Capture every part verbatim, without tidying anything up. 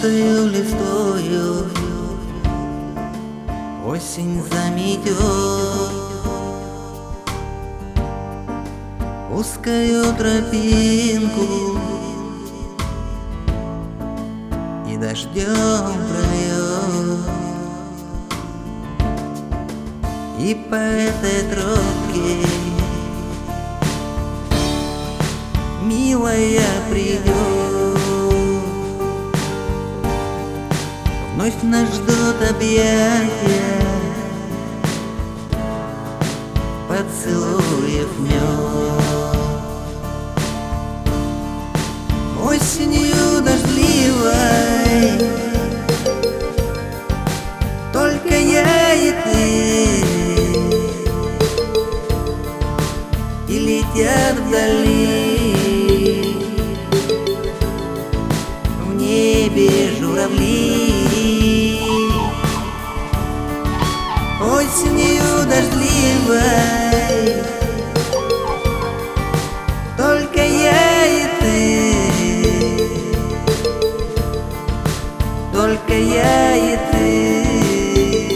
Желтою листвою осень заметет узкую тропинку и дождем прольет. И по этой тропке милая придет. Вновь нас ждут объятия, поцелуев мед. Осенью дождливой только я и ты, и летят вдали в небе журавли. Осенью дождливой только я и ты, только я и ты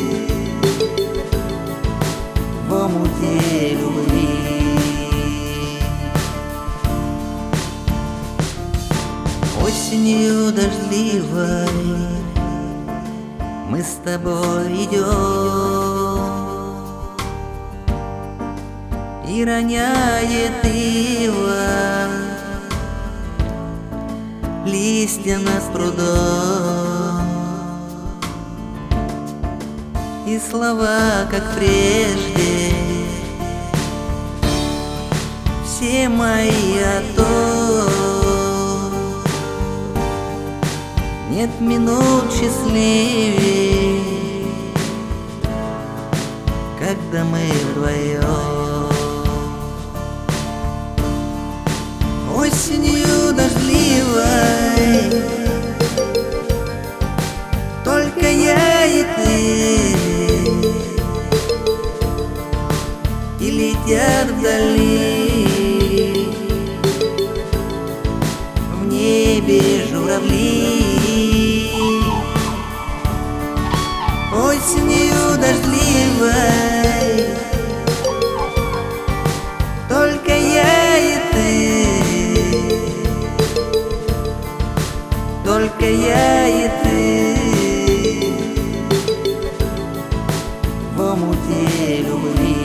в омуте любви. Осенью дождливой мы с тобой идем, и роняет ива листья над прудом, и слова, как прежде, все мои о том. Нет минут счастливее, когда мы вдвоем. Осенью дождливой только я и ты, и летят вдали в небе журавли. Осенью дождливой только я и ты, только я и ты в омуте любви.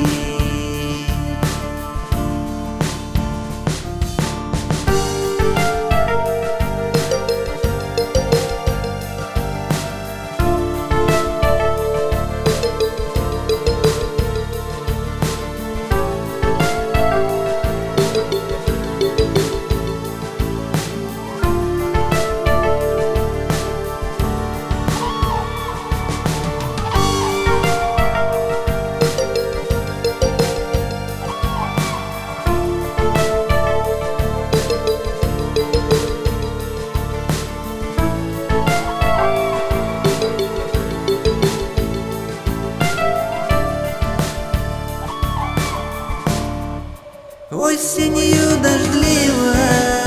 Осенью дождливой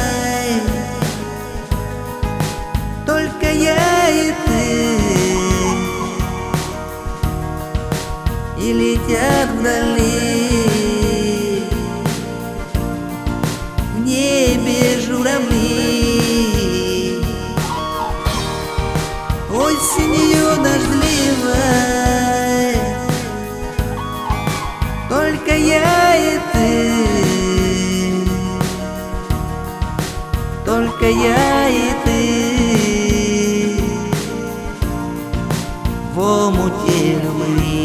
только я и ты, и летят вдали в небе журавли. Осенью дождливой только я и ты, только я и ты в омуте любви.